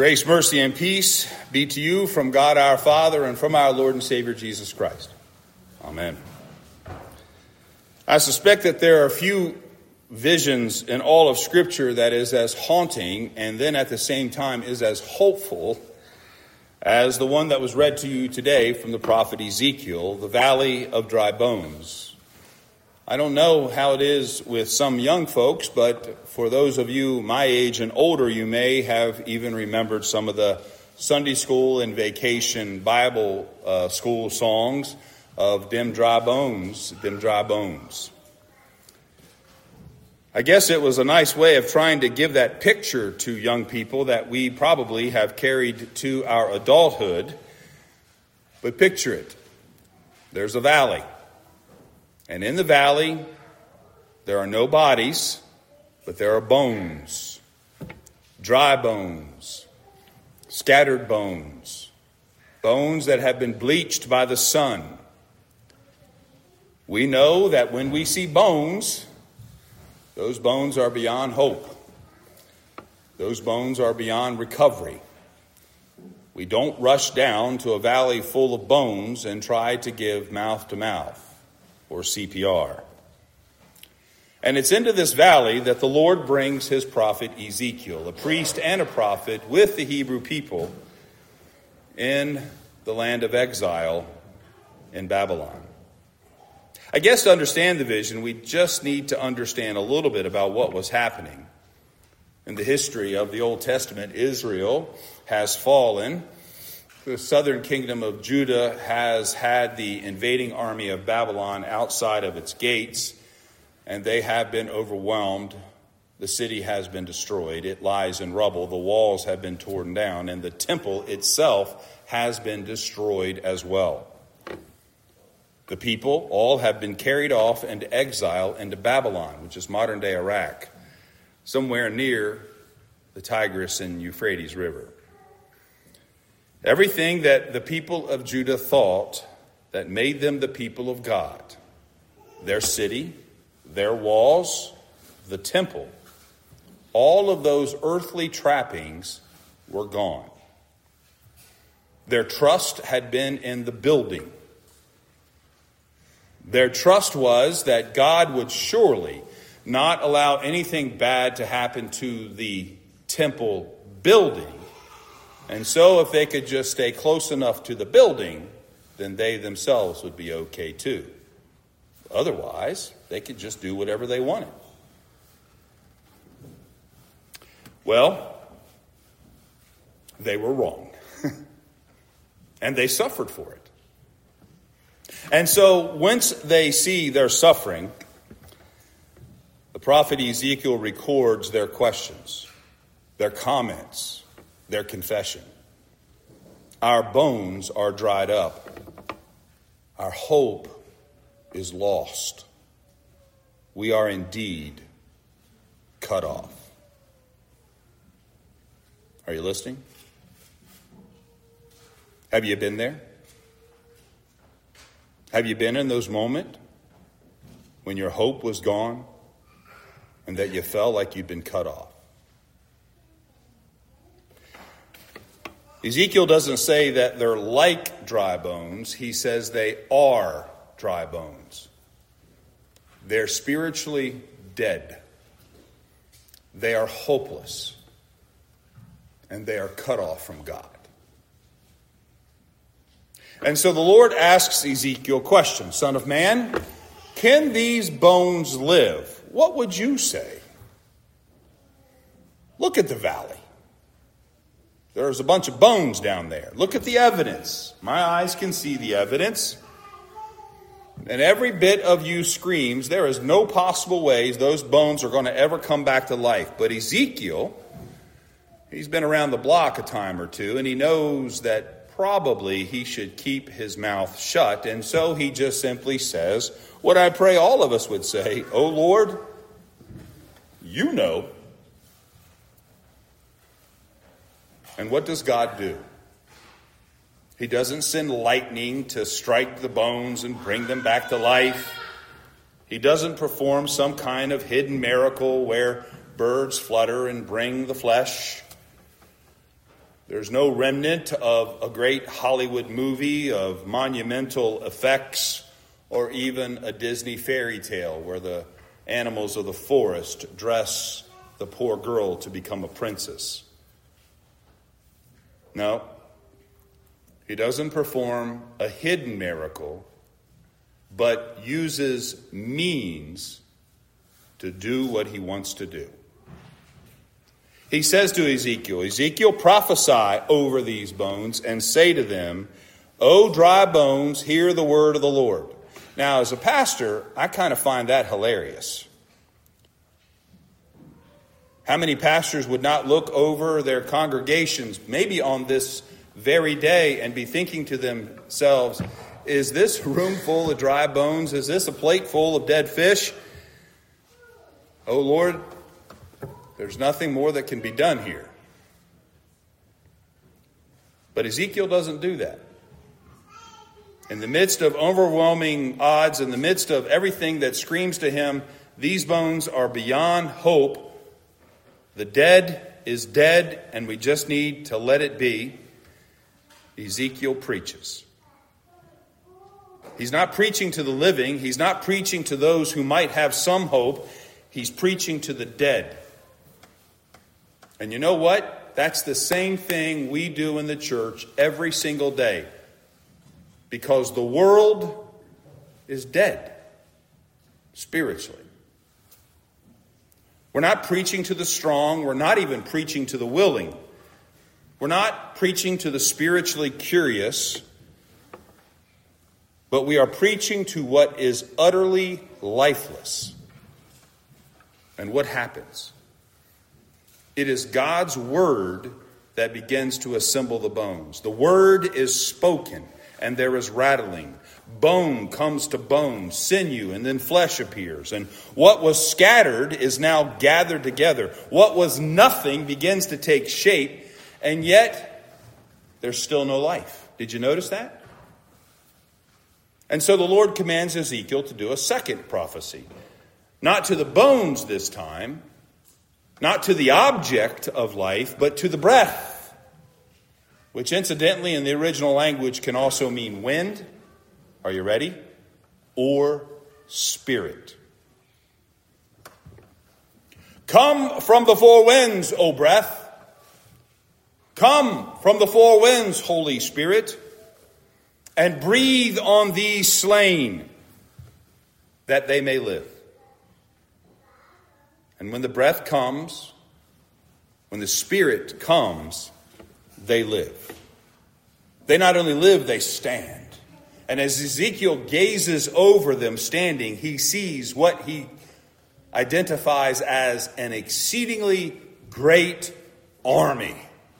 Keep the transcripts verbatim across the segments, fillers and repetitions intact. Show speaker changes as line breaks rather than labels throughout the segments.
Grace, mercy, and peace be to you from God our Father and from our Lord and Savior Jesus Christ. Amen. I suspect that there are few visions in all of Scripture that is as haunting and then at the same time is as hopeful as the one that was read to you today from the prophet Ezekiel, the Valley of Dry Bones. I don't know how it is with some young folks, but for those of you my age and older, you may have even remembered some of the Sunday school and vacation Bible uh, school songs of Dim Dry Bones, Dim Dry Bones. I guess it was a nice way of trying to give that picture to young people that we probably have carried to our adulthood. But picture it. There's a valley. And in the valley, there are no bodies, but there are bones. Dry bones. Scattered bones. Bones that have been bleached by the sun. We know that when we see bones, those bones are beyond hope. Those bones are beyond recovery. We don't rush down to a valley full of bones and try to give mouth to mouth or C P R. And it's into this valley that the Lord brings his prophet Ezekiel, a priest and a prophet with the Hebrew people in the land of exile in Babylon. I guess to understand the vision, we just need to understand a little bit about what was happening. In the history of the Old Testament, Israel has fallen. The southern kingdom of Judah has had the invading army of Babylon outside of its gates, and they have been overwhelmed. The city has been destroyed. It lies in rubble. The walls have been torn down, and the temple itself has been destroyed as well. The people all have been carried off into exile into Babylon, which is modern-day Iraq, somewhere near the Tigris and Euphrates River. Everything that the people of Judah thought that made them the people of God, their city, their walls, the temple, all of those earthly trappings were gone. Their trust had been in the building. Their trust was that God would surely not allow anything bad to happen to the temple building. And so if they could just stay close enough to the building, then they themselves would be okay too. Otherwise, they could just do whatever they wanted. Well, they were wrong. And they suffered for it. And so once they see their suffering, the prophet Ezekiel records their questions, their comments, their confession. Our bones are dried up. Our hope is lost. We are indeed cut off. Are you listening? Have you been there? Have you been in those moments when your hope was gone and that you felt like you'd been cut off? Ezekiel doesn't say that they're like dry bones. He says they are dry bones. They're spiritually dead. They are hopeless. And they are cut off from God. And so the Lord asks Ezekiel a question. Son of man, can these bones live? What would you say? Look at the valley. There's a bunch of bones down there. Look at the evidence. My eyes can see the evidence. And every bit of you screams, there is no possible ways those bones are going to ever come back to life. But Ezekiel, he's been around the block a time or two, and he knows that probably he should keep his mouth shut. And so he just simply says what I pray all of us would say, "Oh Lord, you know." And what does God do? He doesn't send lightning to strike the bones and bring them back to life. He doesn't perform some kind of hidden miracle where birds flutter and bring the flesh. There's no remnant of a great Hollywood movie of monumental effects or even a Disney fairy tale where the animals of the forest dress the poor girl to become a princess. No, he doesn't perform a hidden miracle, but uses means to do what he wants to do. He says to Ezekiel, Ezekiel, prophesy over these bones and say to them, O dry bones, hear the word of the Lord. Now, as a pastor, I kind of find that hilarious. How many pastors would not look over their congregations, maybe on this very day, and be thinking to themselves, is this room full of dry bones? Is this a plate full of dead fish? Oh Lord, there's nothing more that can be done here. But Ezekiel doesn't do that. In the midst of overwhelming odds, in the midst of everything that screams to him, these bones are beyond hope. The dead is dead, and we just need to let it be. Ezekiel preaches. He's not preaching to the living. He's not preaching to those who might have some hope. He's preaching to the dead. And you know what? That's the same thing we do in the church every single day. Because the world is dead spiritually. We're not preaching to the strong. We're not even preaching to the willing. We're not preaching to the spiritually curious. But we are preaching to what is utterly lifeless. And what happens? It is God's word that begins to assemble the bones. The word is spoken, and there is rattling. Bone comes to bone, sinew, and then flesh appears. And what was scattered is now gathered together. What was nothing begins to take shape, and yet there's still no life. Did you notice that? And so the Lord commands Ezekiel to do a second prophecy. Not to the bones this time, not to the object of life, but to the breath, which incidentally in the original language can also mean wind. Are you ready? Or spirit. Come from the four winds, O breath. Come from the four winds, Holy Spirit, and breathe on these slain, that they may live. And when the breath comes, when the Spirit comes, they live. They not only live, they stand. And as Ezekiel gazes over them standing, he sees what he identifies as an exceedingly great army.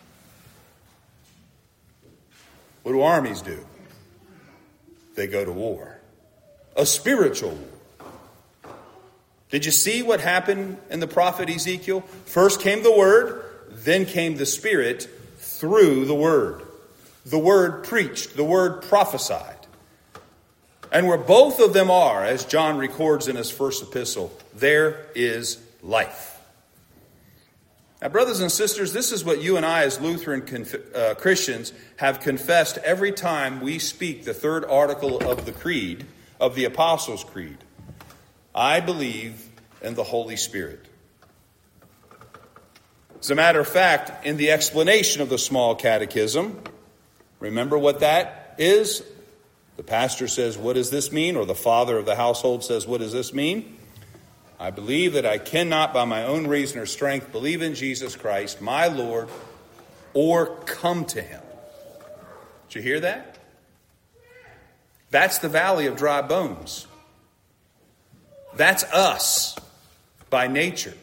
What do armies do? They go to war. A spiritual war. Did you see what happened in the prophet Ezekiel? First came the word, then came the Spirit through the word. The word preached, the word prophesied. And where both of them are, as John records in his first epistle, there is life. Now, brothers and sisters, this is what you and I as Lutheran conf- uh, Christians have confessed every time we speak the third article of the Creed, of the Apostles' Creed. I believe in the Holy Spirit. As a matter of fact, in the explanation of the small catechism, remember what that is? The pastor says, what does this mean? Or the father of the household says, what does this mean? I believe that I cannot by my own reason or strength believe in Jesus Christ, my Lord, or come to him. Did you hear that? That's the valley of dry bones. That's us by nature.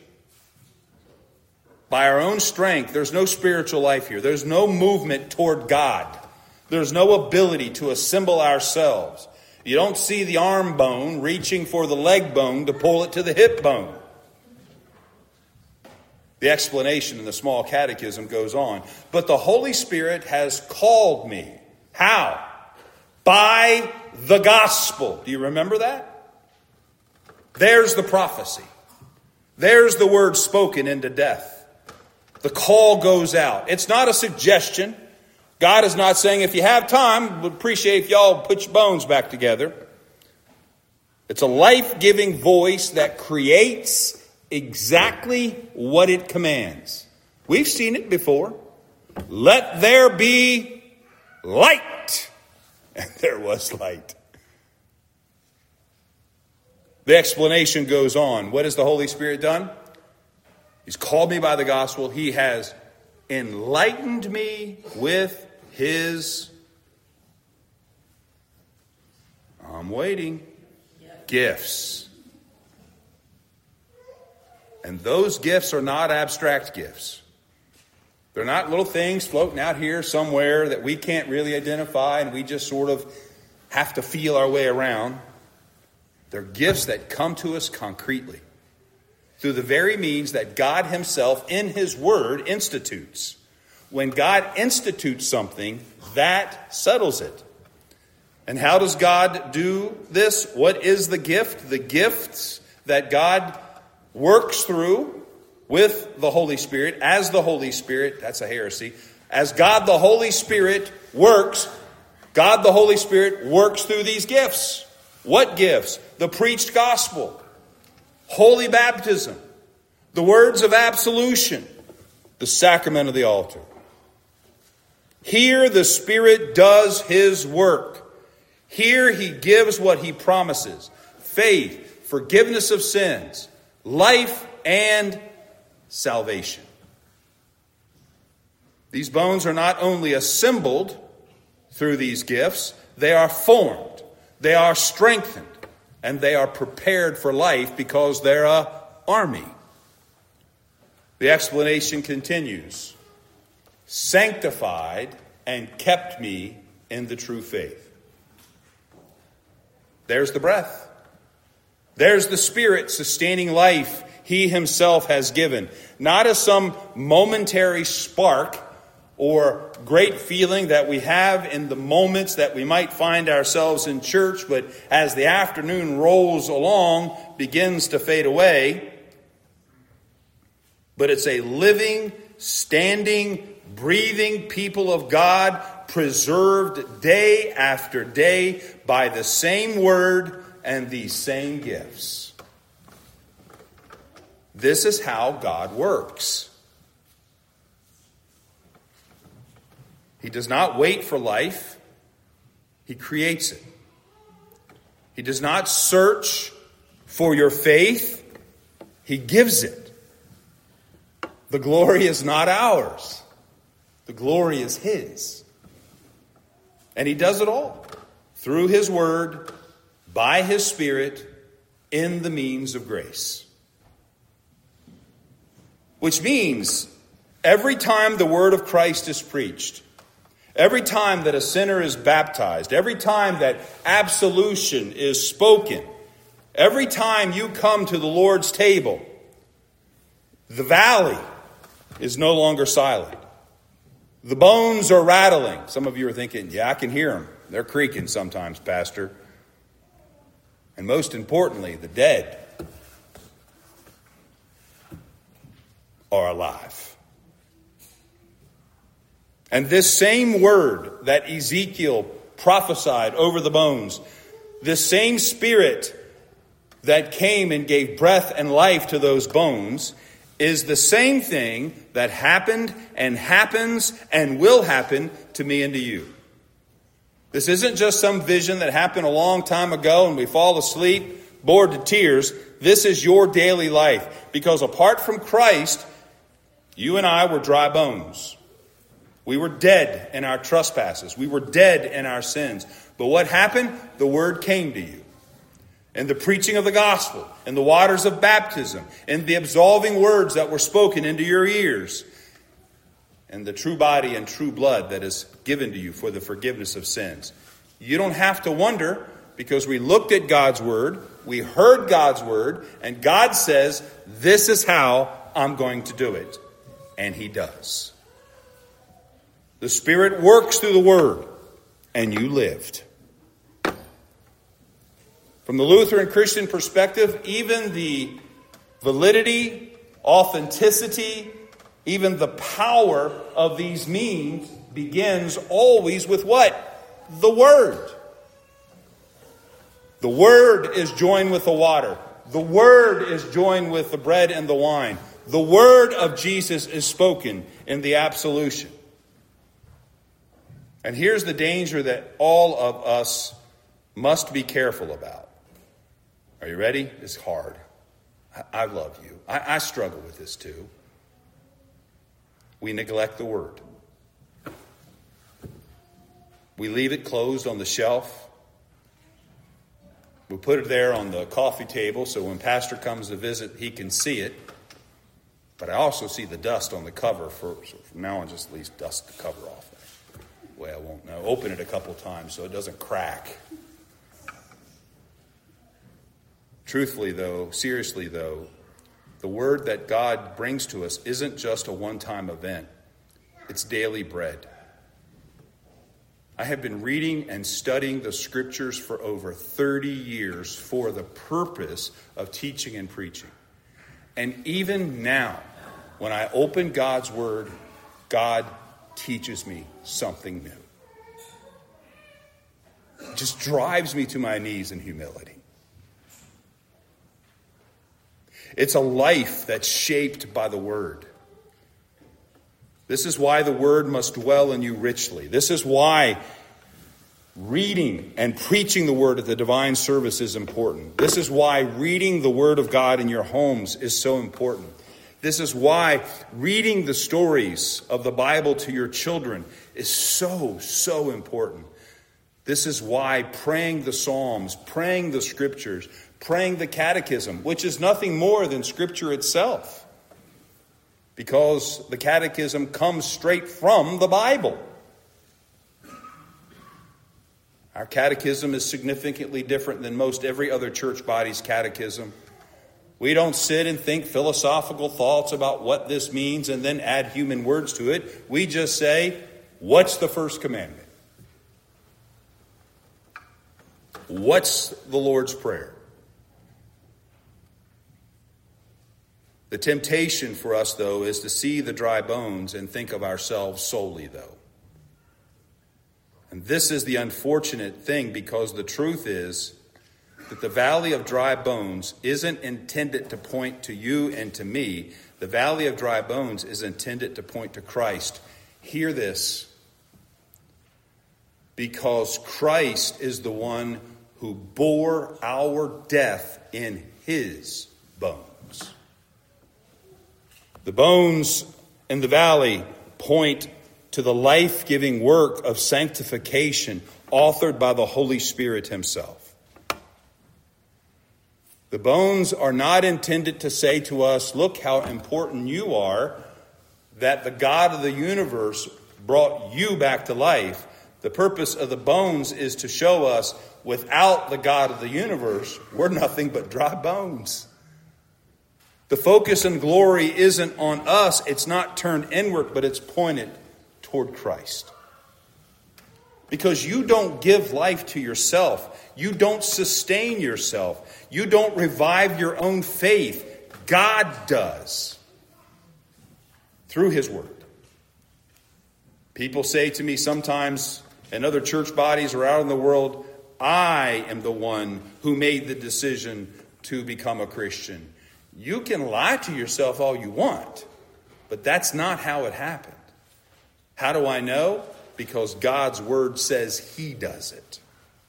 By our own strength, there's no spiritual life here. There's no movement toward God. There's no ability to assemble ourselves. You don't see the arm bone reaching for the leg bone to pull it to the hip bone. The explanation in the small catechism goes on. But the Holy Spirit has called me. How? By the gospel. Do you remember that? There's the prophecy. There's the word spoken into death. The call goes out. It's not a suggestion. God is not saying, if you have time, we'd appreciate if y'all put your bones back together. It's a life-giving voice that creates exactly what it commands. We've seen it before. Let there be light. And there was light. The explanation goes on. What has the Holy Spirit done? He's called me by the gospel. He has enlightened me with his, I'm waiting, gifts. And those gifts are not abstract gifts. They're not little things floating out here somewhere that we can't really identify and we just sort of have to feel our way around. They're gifts that come to us concretely through the very means that God himself in his word institutes. When God institutes something, that settles it. And how does God do this? What is the gift? The gifts that God works through with the Holy Spirit, as the Holy Spirit, that's a heresy, as God the Holy Spirit works, God the Holy Spirit works through these gifts. What gifts? The preached gospel, holy baptism, the words of absolution, the sacrament of the altar. Here the Spirit does his work. Here he gives what he promises: faith, forgiveness of sins, life, and salvation. These bones are not only assembled through these gifts, they are formed, they are strengthened, and they are prepared for life because they're an army. The explanation continues. Sanctified and kept me in the true faith. There's the breath. There's the Spirit sustaining life he himself has given. Not as some momentary spark or great feeling that we have in the moments that we might find ourselves in church, but as the afternoon rolls along, begins to fade away. But it's a living, standing, breathing people of God, preserved day after day by the same word and these same gifts. This is how God works. He does not wait for life. He creates it. He does not search for your faith. He gives it. The glory is not ours. The glory is his. And he does it all through his word, by his Spirit, in the means of grace. Which means every time the word of Christ is preached, every time that a sinner is baptized, every time that absolution is spoken, every time you come to the Lord's table, the valley is no longer silent. The bones are rattling. Some of you are thinking, yeah, I can hear them. They're creaking sometimes, Pastor. And most importantly, the dead are alive. And this same word that Ezekiel prophesied over the bones, this same Spirit that came and gave breath and life to those bones, is the same thing that happened and happens and will happen to me and to you. This isn't just some vision that happened a long time ago and we fall asleep, bored to tears. This is your daily life. Because apart from Christ, you and I were dry bones. We were dead in our trespasses. We were dead in our sins. But what happened? The word came to you. And the preaching of the gospel, and the waters of baptism, and the absolving words that were spoken into your ears, and the true body and true blood that is given to you for the forgiveness of sins. You don't have to wonder, because we looked at God's word, we heard God's word, and God says, this is how I'm going to do it. And he does. The Spirit works through the word, and you lived. From the Lutheran Christian perspective, even the validity, authenticity, Even the power of these means begins always with what? The Word. The Word is joined with the water. The Word is joined with the bread and the wine. The Word of Jesus is spoken in the absolution. And here's the danger that all of us must be careful about. Are you ready? It's hard. I, I love you. I, I struggle with this too. We neglect the Word. We leave it closed on the shelf. We put it there on the coffee table so when Pastor comes to visit, he can see it. But I also see the dust on the cover. For, so from now on, just at least dust the cover off. Way I won't know. Open it a couple times so it doesn't crack. Truthfully, though, seriously, though, the Word that God brings to us isn't just a one-time event. It's daily bread. I have been reading and studying the Scriptures for over thirty years for the purpose of teaching and preaching. And even now, when I open God's Word, God teaches me something new. It just drives me to my knees in humility. It's a life that's shaped by the Word. This is why the Word must dwell in you richly. This is why reading and preaching the Word at the divine service is important. This is why reading the Word of God in your homes is so important. This is why reading the stories of the Bible to your children is so, so important. This is why praying the Psalms, praying the Scriptures, praying the Catechism, which is nothing more than Scripture itself, because the Catechism comes straight from the Bible. Our catechism is significantly different than most every other church body's catechism. We don't sit and think philosophical thoughts about what this means and then add human words to it. We just say, what's the first commandment? What's the Lord's Prayer? The temptation for us, though, is to see the dry bones and think of ourselves solely, though. And this is the unfortunate thing, because the truth is that the valley of dry bones isn't intended to point to you and to me. The valley of dry bones is intended to point to Christ. Hear this. Because Christ is the one who bore our death in his bones. The bones in the valley point to the life-giving work of sanctification authored by the Holy Spirit himself. The bones are not intended to say to us, look how important you are, that the God of the universe brought you back to life. The purpose of the bones is to show us, without the God of the universe, we're nothing but dry bones. The focus and glory isn't on us. It's not turned inward, but it's pointed toward Christ. Because you don't give life to yourself. You don't sustain yourself. You don't revive your own faith. God does. Through his word. People say to me sometimes in other church bodies or out in the world, I am the one who made the decision to become a Christian. You can lie to yourself all you want, but that's not how it happened. How do I know? Because God's word says he does it.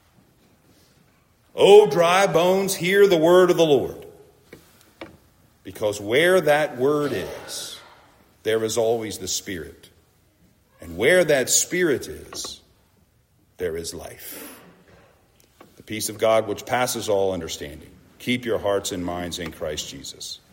O dry bones, hear the word of the Lord. Because where that word is, there is always the Spirit. And where that Spirit is, there is life. The peace of God which passes all understanding. Keep your hearts and minds in Christ Jesus.